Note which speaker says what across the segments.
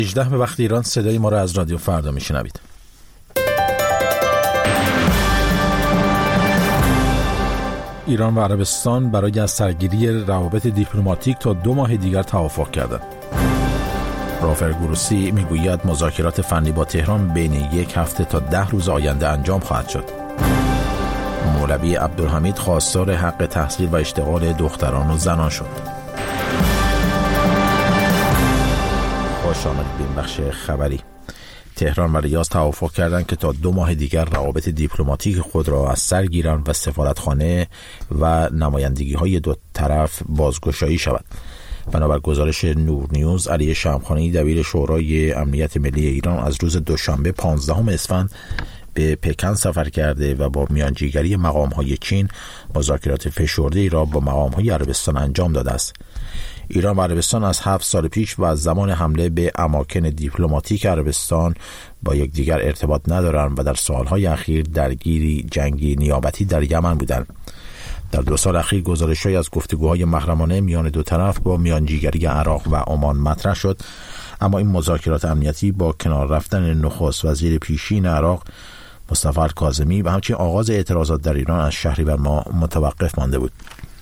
Speaker 1: 18 به وقت ایران صدای ما را از رادیو فردا میشنوید. ایران و عربستان برای از سرگیری روابط دیپلماتیک تا 2 ماه دیگر توافق کردند. رافائل گروسی میگوید مذاکرات فنی با تهران بین 1 هفته تا 10 روز آینده انجام خواهد شد. مولوی عبدالحمید خواستار حق تحصیل و اشتغال دختران و زنان شد. خوش آمدید به این بخش خبری. تهران و ریاض توافق کردند که تا 2 ماه دیگر روابط دیپلماتیک خود را از سر گیرند و سفارتخانه و نمایندگی‌های دو طرف بازگشایی شود. بنابر گزارش نور نیوز، علی شمخانی دبیر شورای امنیت ملی ایران از روز دوشنبه 15 اسفند به پکن سفر کرده و با میانجیگری مقام‌های چین مذاکرات فشرده‌ای را با مقام‌های عربستان انجام داده است. ایران و عربستان از 7 سال پیش و از زمان حمله به اماکن دیپلماتیک عربستان با یکدیگر ارتباط ندارند و در سالهای اخیر درگیری جنگی نیابتی در یمن بودند. در 2 سال اخیر گزارش‌هایی از گفتگوهای محرمانه میان دو طرف با میانجیگری عراق و عمان مطرح شد، اما این مذاکرات امنیتی با کنار رفتن نخست وزیر پیشین عراق مصطفی الکاظمی و همچنین آغاز اعتراضات در ایران از شهریور ماه متوقف مانده بود.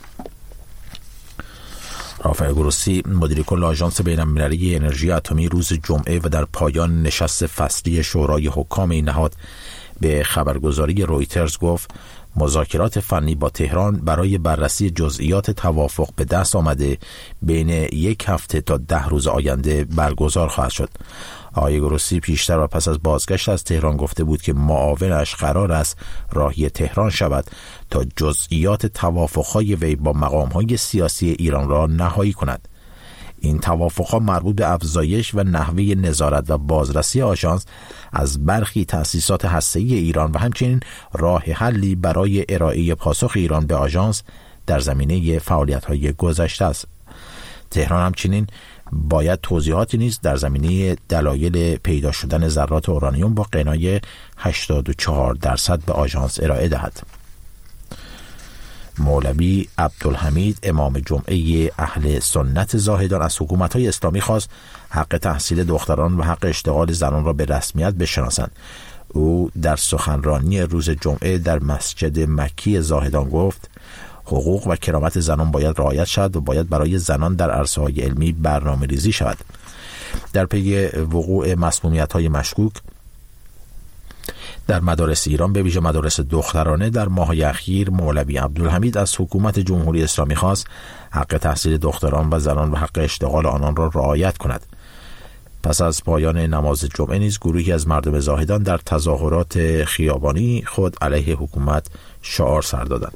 Speaker 1: رافائل گروسی مدیر کل آژانس بین‌المللی انرژی اتمی روز جمعه و در پایان نشست فصلی شورای حکام این نهاد به خبرگزاری رویترز گفت مذاکرات فنی با تهران برای بررسی جزئیات توافق به دست آمده بین 1 هفته تا 10 روز آینده برگزار خواهد شد. آقای گروسی پیشتر و پس از بازگشت از تهران گفته بود که معاونش قرار است راهی تهران شود تا جزئیات توافق‌های وی با مقام‌های سیاسی ایران را نهایی کند. این توافق‌ها مربوط به افزایش و نحوه نظارت و بازرسی آژانس از برخی تأسیسات هسته‌ای ایران و همچنین راه حلی برای ارائه پاسخ ایران به آژانس در زمینه فعالیت‌های گذشته است. تهران همچنین باید توضیحاتی نیز در زمینه دلایل پیدا شدن ذرات اورانیوم با غنای 84% به آژانس ارائه دهد. مولوی عبدالحمید امام جمعه اهل سنت زاهدان از حکومت‌های اسلامی خواست حق تحصیل دختران و حق اشتغال زنان را به رسمیت بشناسند. او در سخنرانی روز جمعه در مسجد مکی زاهدان گفت حقوق و کرامت زنان باید رعایت شود و باید برای زنان در عرصه‌های علمی برنامه‌ریزی شود. در پی وقوع مسمومیت‌های مشکوک در مدارس ایران به ویژه مدارس دخترانه در ماه‌های اخیر، مولوی عبدالحمید از حکومت جمهوری اسلامی خواست حق تحصیل دختران و زنان و حق اشتغال آنان را رعایت کند. پس از پایان نماز جمعه نیز گروهی از مردم زاهدان در تظاهرات خیابانی خود علیه حکومت شعار سر دادند.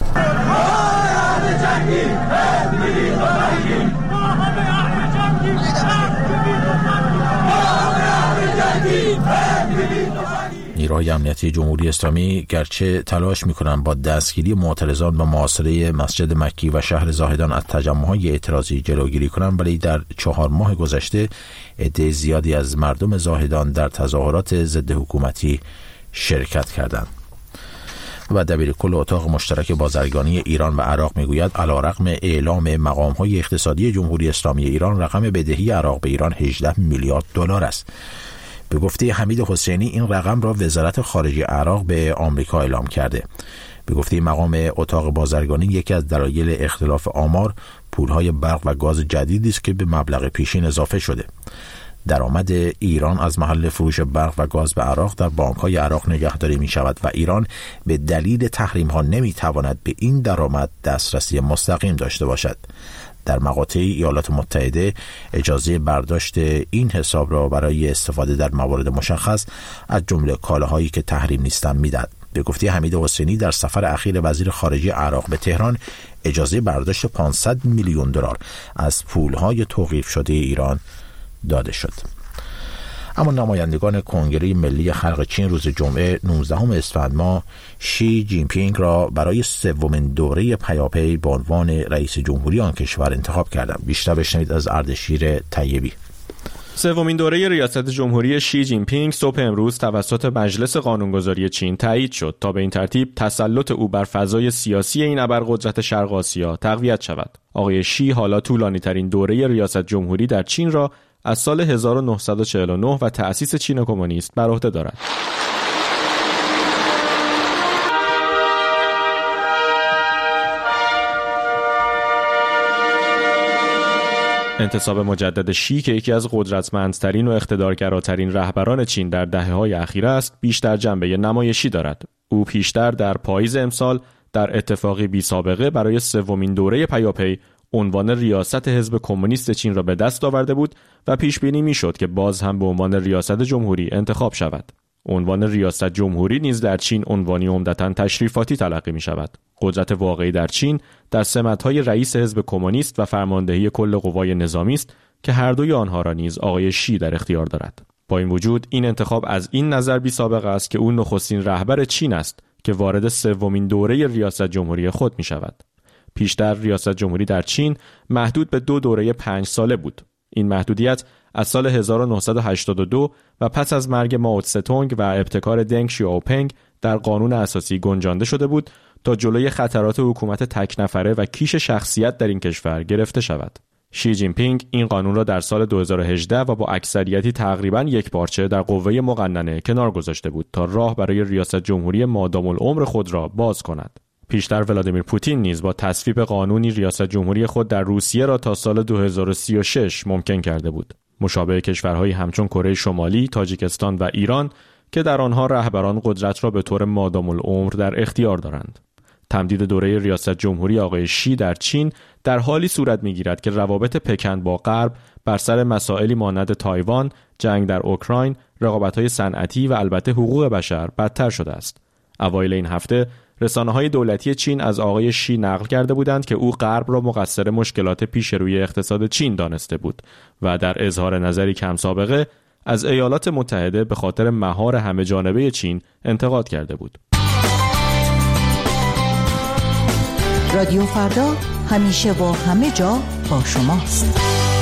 Speaker 1: نیروهای امنیتی جمهوری اسلامی گرچه تلاش می‌کنند با دستگیری معترضان و محاصره مسجد مکی و شهر زاهدان از تجمع‌های اعتراضی جلوگیری کنند، ولی در 4 ماه گذشته عده زیادی از مردم زاهدان در تظاهرات ضد حکومتی شرکت کردند. و دبیر کل اتاق مشترک بازرگانی ایران و عراق میگوید علیرغم اعلام مقام‌های اقتصادی جمهوری اسلامی ایران رقم بدهی عراق به ایران 18 میلیارد دلار است. به گفته حمید حسینی این رقم را وزارت خارجه عراق به آمریکا اعلام کرده. به گفته مقام اتاق بازرگانی یکی از دلایل اختلاف آمار پولهای برق و گاز جدیدی است که به مبلغ پیشین اضافه شده. درآمد ایران از محل فروش برق و گاز به عراق در بانک‌های عراق نگهداری می‌شود و ایران به دلیل تحریم‌ها نمی‌تواند به این درآمد دسترسی مستقیم داشته باشد. در مقاطع ایالات متحده اجازه برداشت این حساب را برای استفاده در موارد مشخص از جمله کالاهایی که تحریم نیستند میدهد. به گفته حمید حسینی در سفر اخیر وزیر خارجه عراق به تهران اجازه برداشت 500 میلیون دلار از پولهای توقیف شده ایران داده شد. اما نمایندگان کنگره ملی خلق چین روز جمعه 19 اسفند ماه شی جین پینگ را برای 3مین دوره پیاپی به عنوان رئیس جمهوری آن کشور انتخاب کردند. بیشتر بشنوید از اردشیر طیبی.
Speaker 2: 3مین دوره ریاست جمهوری شی جین پینگ صبح امروز توسط مجلس قانونگذاری چین تایید شد تا به این ترتیب تسلط او بر فضای سیاسی این ابرقدرت شرق آسیا تقویت شود. آقای شی حالا طولانی‌ترین دوره ریاست جمهوری در چین را از سال 1949 و تأسیس چین کمونیست بر عهده دارد. انتصاب مجدد شی که یکی از قدرتمندترین و اقتدارگراترین رهبران چین در دهه‌های اخیر است، بیشتر جنبه نمایشی دارد. او پیشتر در پاییز امسال در اتفاقی بی سابقه برای سومین دوره پیاپی عنوان ریاست حزب کمونیست چین را به دست آورده بود و پیش بینی می‌شد که باز هم به عنوان ریاست جمهوری انتخاب شود. عنوان ریاست جمهوری نیز در چین عنوانی عمدتاً تشریفاتی تلقی می‌شود. قدرت واقعی در چین در سمت‌های رئیس حزب کمونیست و فرماندهی کل قوای نظامی است که هر دوی آنها را نیز آقای شی در اختیار دارد. با این وجود این انتخاب از این نظر بی سابقه است که او نخستین رهبر چین است که وارد سومین دوره ریاست جمهوری خود می‌شود. پیشتر ریاست جمهوری در چین محدود به 2 دوره 5 ساله بود. این محدودیت از سال 1982 و پس از مرگ مائو تسه-تونگ و ابتکار دنگ شیائوپینگ در قانون اساسی گنجانده شده بود تا جلوی خطرات حکومت تک نفره و کیش شخصیت در این کشور گرفته شود. شی جین پینگ این قانون را در سال 2018 و با اکثریتی تقریباً یکپارچه در قوه مقننه کنار گذاشته بود تا راه برای ریاست جمهوری مادام العمر خود را باز کند. پیشتر ولادیمیر پوتین نیز با تصویب قانونی ریاست جمهوری خود در روسیه را تا سال 2036 ممکن کرده بود. مشابه کشورهایی همچون کره شمالی، تاجیکستان و ایران که در آنها رهبران قدرت را به طور مادام العمر در اختیار دارند. تمدید دوره ریاست جمهوری آقای شی در چین در حالی صورت می‌گیرد که روابط پکن با غرب بر سر مسائلی مانند تایوان، جنگ در اوکراین، رقابت‌های صنعتی و البته حقوق بشر بدتر شده است. اوایل این هفته رسانه‌های دولتی چین از آقای شی نقل کرده بودند که او غرب را مقصر مشکلات پیش روی اقتصاد چین دانسته بود و در اظهار نظری کم سابقه از ایالات متحده به خاطر مهار همه جانبه چین انتقاد کرده بود.
Speaker 3: رادیو فردا همیشه با همه جا با شماست.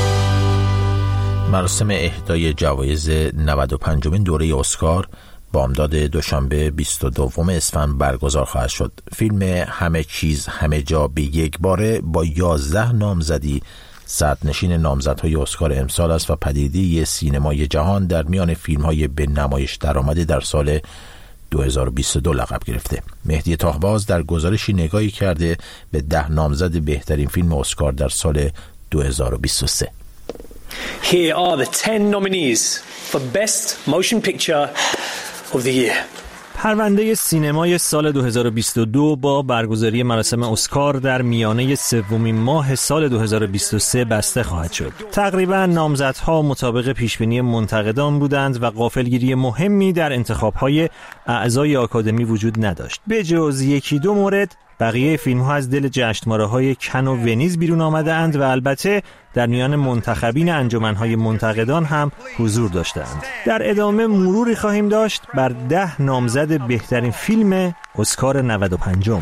Speaker 1: مراسم اهدای جوایز 95مین دوره اسکار بامداد دوشنبه 22 اسفند برگزار خواهد شد. فیلم همه چیز همه جا به یک باره با 11 نامزدی صدرنشین نامزدهای اسکار امسال است و پدیده سینمای جهان در میان فیلم‌های به نمایش درآمده در سال 2022 لقب گرفته. مهدی تاهباز در گزارشی نگاهی کرده به 10 نامزد بهترین فیلم اسکار در سال 2023.
Speaker 4: Here are the 10 nominees for Best Motion Picture of the Year.
Speaker 5: پرونده سینمای سال 2022 با برگزاری مراسم اسکار در میانه سومین ماه سال 2023 بسته خواهد شد. تقریبا نامزدها مطابق پیشبینی منتقدان بودند و غافلگیری مهمی در انتخاب‌های اعضای آکادمی وجود نداشت. به جز یکی دو مورد بقیه فیلم‌ها از دل جشنواره‌های کن و ونیز بیرون آمده‌اند و البته در میان منتخبین انجمن‌های منتقدان هم حضور داشتند. در ادامه مروری خواهیم داشت بر 10 نامزد بهترین فیلم اسکار 95م.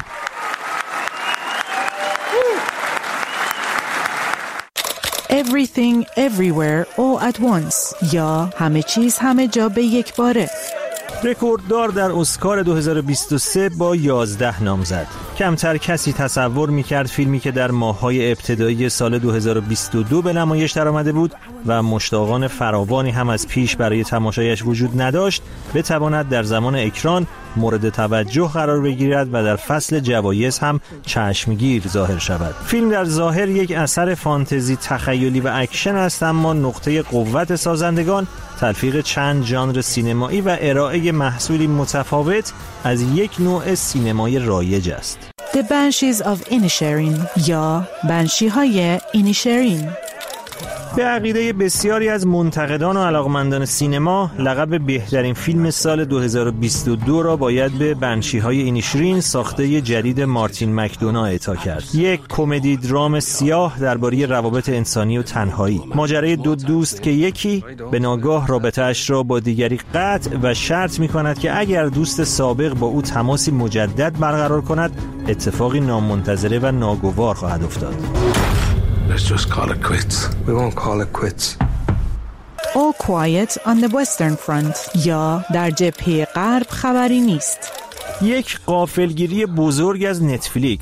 Speaker 3: Everything Everywhere All at Once یا همه چیز همه جا به یک باره.
Speaker 5: رکورددار در اسکار 2023 با 11 نامزد. کمتر کسی تصور می‌کرد فیلمی که در ماه‌های ابتدایی سال 2022 به نمایش درآمده بود و مشتاقان فراوانی هم از پیش برای تماشایش وجود نداشت، بتواند در زمان اکران مورد توجه قرار بگیرد و در فصل جوایز هم چشمگیر ظاهر شود. فیلم در ظاهر یک اثر فانتزی تخیلی و اکشن است، اما نقطه قوت سازندگان تلفیق چند ژانر سینمایی و ارائه محصولی متفاوت از یک نوع سینمای رایج است.
Speaker 3: The Banshees of Inisherin یا بنشی‌های اینیشرین.
Speaker 5: به عقیده بسیاری از منتقدان و علاقمندان سینما، لقب بهترین فیلم سال 2022 را باید به بنشی‌های اینیشرین ساخته جدید مارتین مکدونا اعطا کرد. یک کمدی درام سیاه درباره روابط انسانی و تنهایی. ماجرای دو دوست که یکی به ناگاه رابطه‌اش را با دیگری قطع و شرط می‌کند که اگر دوست سابق با او تماسی مجدد برقرار کند، اتفاقی نامنتظره و ناگوار خواهد افتاد.
Speaker 6: Let's just call it quits. We won't call it quits.
Speaker 3: All Quiet on the Western Front یا در جبهه غرب خبری نیست.
Speaker 5: یک غافلگیری بزرگ از نتفلیکس.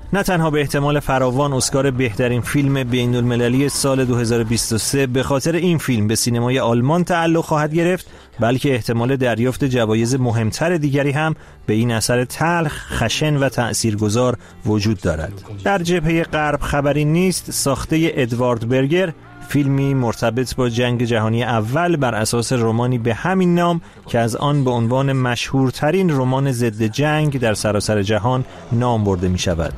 Speaker 5: نه تنها به احتمال فراوان اسکار بهترین فیلم بین‌المللی سال 2023 به خاطر این فیلم به سینمای آلمان تعلق خواهد گرفت، بلکه احتمال دریافت جوایز مهمتر دیگری هم به این اثر تلخ، خشن و تأثیرگذار وجود دارد. در جبهه غرب خبری نیست ساخته ادوارد برگر، فیلمی مرتبط با جنگ جهانی اول بر اساس رمانی به همین نام که از آن به عنوان مشهورترین رمان ضد جنگ در سراسر جهان نام برده می شود.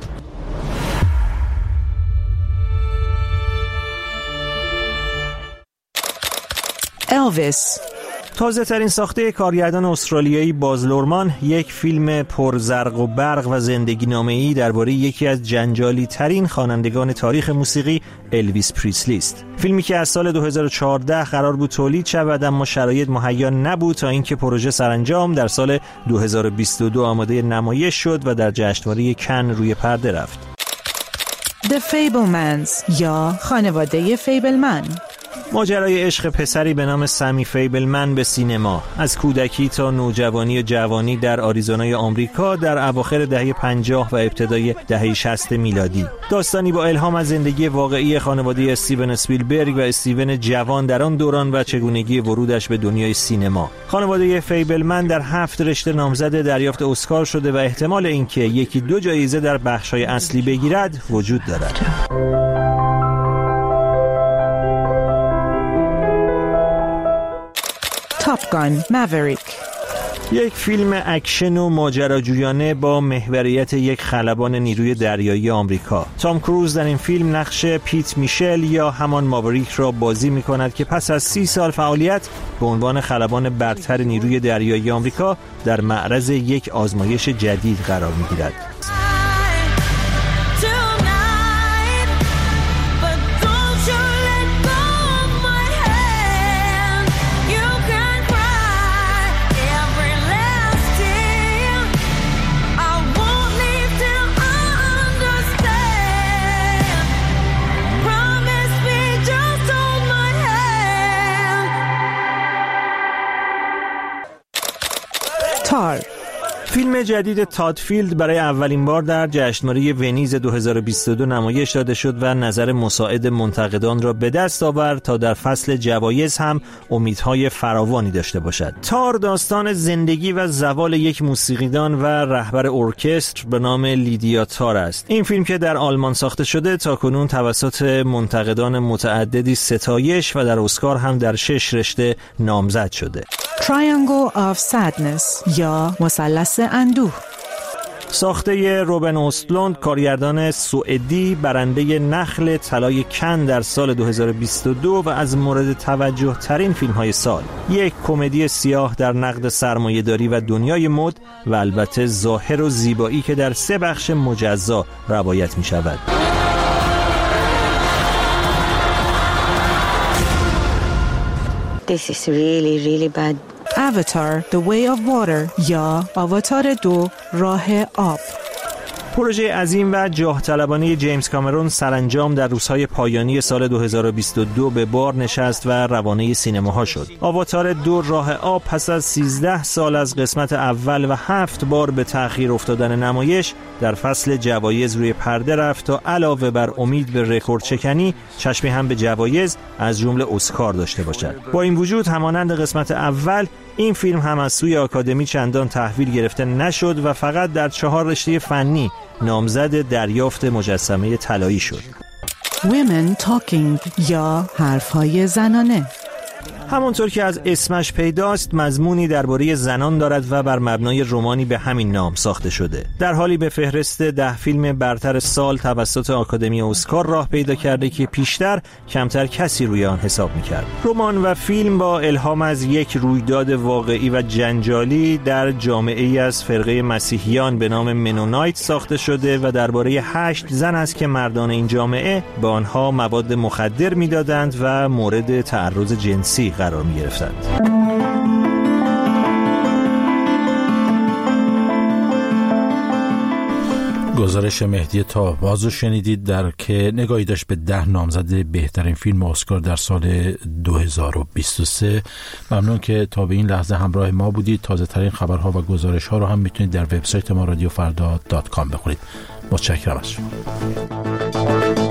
Speaker 3: الویس
Speaker 5: تازه ترین ساخته کارگردان استرالیایی باز لورمان یک فیلم پر زرق و برق و زندگی نامه‌ای درباره یکی از جنجالی ترین خوانندگان تاریخ موسیقی الویس پریسلی است. فیلمی که از سال 2014 قرار بود تولید شود اما شرایط مهیا نبود تا اینکه پروژه سرانجام در سال 2022 آماده نمایش شد و در جشنواره کن روی پرده رفت.
Speaker 3: The Fablemans یا خانواده فیبلمن،
Speaker 5: ماجرای عشق پسری به نام سمی فیبلمن به سینما، از کودکی تا نوجوانی و جوانی در آریزونای آمریکا در اواخر دهه 50 و ابتدای دهه 60 میلادی. داستانی با الهام از زندگی واقعی خانواده استیون اسپیلبرگ و استیون جوان در آن دوران و چگونگی ورودش به دنیای سینما. خانواده فیبلمن در 7 رشته نامزد دریافت اسکار شده و احتمال اینکه یکی دو جایزه در بخش‌های اصلی بگیرد وجود دارد.
Speaker 3: تاپ گان ماوریک،
Speaker 5: یک فیلم اکشن و ماجراجویانه با محوریت یک خلبان نیروی دریایی آمریکا. تام کروز در این فیلم نقش پیت میشل یا همان ماوریک را بازی می‌کند که پس از 30 سال فعالیت به عنوان خلبان برتر نیروی دریایی آمریکا در معرض یک آزمایش جدید قرار می‌گیرد. فیلم جدید تادفیلد برای اولین بار در جشنواره ونیز 2022 نمایش داده شد و نظر مساعد منتقدان را به دست آورد تا در فصل جوایز هم امیدهای فراوانی داشته باشد. تار داستان زندگی و زوال یک موسیقیدان و رهبر ارکستر به نام لیدیا تار است. این فیلم که در آلمان ساخته شده تاکنون توسط منتقدان متعددی ستایش و در اسکار هم در 6 رشته نامزد شده.
Speaker 3: Triangle of Sadness یا مثلث اندوه،
Speaker 5: ساخته روبن اوستلوند، کارگردان سوئدی، برنده نخل طلای کن در سال 2022 و از مورد توجه ترین فیلم های سال. یک کمدی سیاه در نقد سرمایه‌داری و دنیای مد و البته ظاهر و زیبایی که در 3 بخش مجزا روایت می شود.
Speaker 7: This is really bad.
Speaker 3: Avatar The Way of Water یا آواتار 2 راه آب،
Speaker 5: پروژه عظیم و جاه طلبانه جیمز کامرون سرانجام در روزهای پایانی سال 2022 به بار نشست و روانه سینماها شد. آواتار 2 راه آب پس از 13 سال از قسمت اول و 7 بار به تأخیر افتادن نمایش در فصل جوایز روی پرده رفت تا علاوه بر امید به رکورد شکنی چشمی هم به جوایز از جمله اسکار داشته باشد. با این وجود همانند قسمت اول این فیلم هم از سوی آکادمی چندان تحویل گرفته نشد و فقط در 4 رشته فنی نامزد دریافت مجسمه طلایی شد.
Speaker 3: Women Talking یا حرفهای زنانه،
Speaker 5: همونطور که از اسمش پیداست مضمونی درباره زنان دارد و بر مبنای رمانی به همین نام ساخته شده. در حالی به فهرست 10 فیلم برتر سال توسط آکادمی اسکار راه پیدا کرده که پیشتر کمتر کسی روی آن حساب می‌کرد. رمان و فیلم با الهام از یک رویداد واقعی و جنجالی در جامعه‌ای از فرقه مسیحیان به نام منونایت ساخته شده و درباره 8 زن است که مردان این جامعه به آنها مواد مخدر می‌دادند و مورد تعرض جنسی قرار می گرفتند.
Speaker 1: گزارش مهدی تاهباز رو شنیدید در که نگاهی داشت به 10 نامزد بهترین فیلم اسکار در سال 2023. ممنون که تا به این لحظه همراه ما بودید. تازه ترین خبرها و گزارش ها رو هم میتونید در وبسایت ما رادیوفردا.com بخونید. متشکرم از شما.